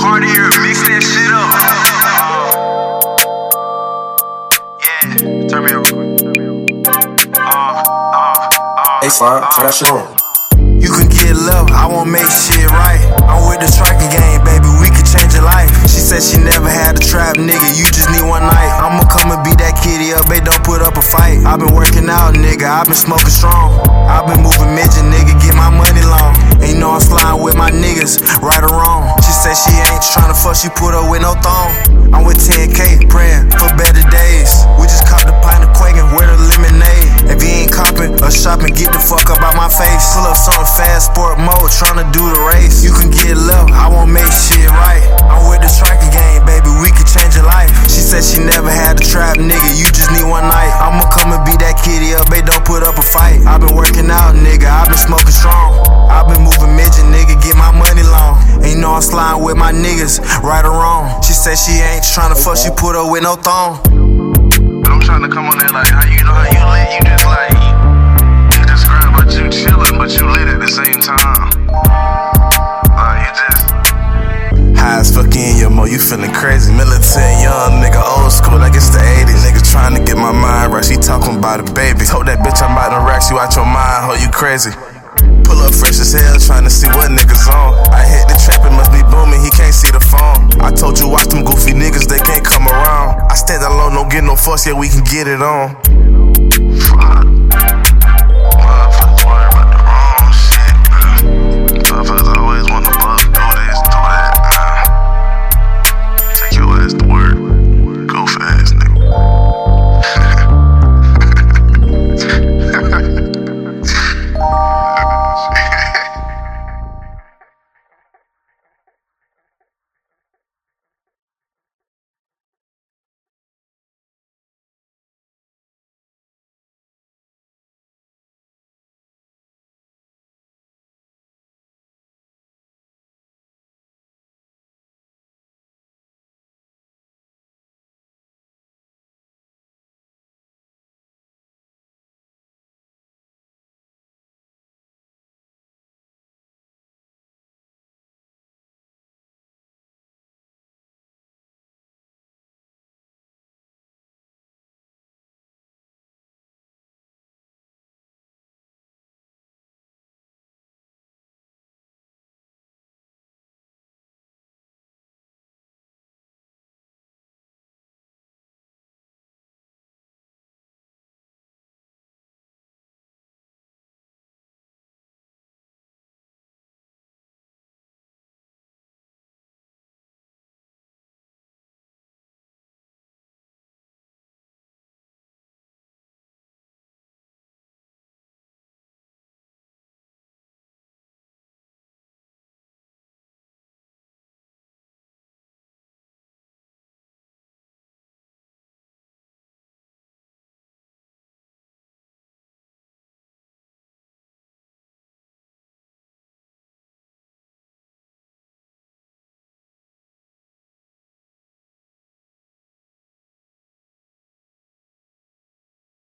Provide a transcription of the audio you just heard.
Cartier, mix that shit up. Yeah, turn me up real quick. Hey, Slime, turn that shit on. You can get love, I won't make shit right. I'm with the striking game, baby, we could change your life. She said she never had a trap, nigga, you just need one night. I'ma come and beat that kitty up, babe, don't put up a fight. I've been working out, nigga, I've been smoking strong. I've been moving midget, nigga, get my money long. And you know I'm sliding with my niggas, right or wrong. She said she ain't tryna fuck, she put up with no thong. I'm with 10K, praying for better days. We just copped a pint of Quaking, with a lemonade. If you ain't copping or shopping, get the fuck up out my face. Pull up something fast, sport mode, tryna do the race. You can get love, I won't make shit right. I'm with the striking game, baby, we could change your life. She said she never had a trap, nigga, you just need one night. I'ma come and beat that kitty up, babe, don't put up a fight. I've been working out, nigga, I've been smoking strong. I've been moving midget, nigga, get my money long. And you know I'm sliding with my niggas, right or wrong. She said she ain't tryna fuck, she put up with no thong. I'm trying to come on there like, how you know how you lit? You just like, you describe but you chillin', but you lit at the same time. Like, you just high as fuck in your mo, you feeling crazy. Militant, young nigga, old school, like it's the 80s. Nigga trying to get my mind right, she talking about a baby. Told that bitch I'm about to rack you out your mind, ho, you crazy. Pull up fresh as hell, trying to see what niggas on. I hit the trap, it must be booming, he can't see the phone. I told you watch them goofy niggas, they can't come around. I stand alone, don't get no fuss, yeah, we can get it on. fuck.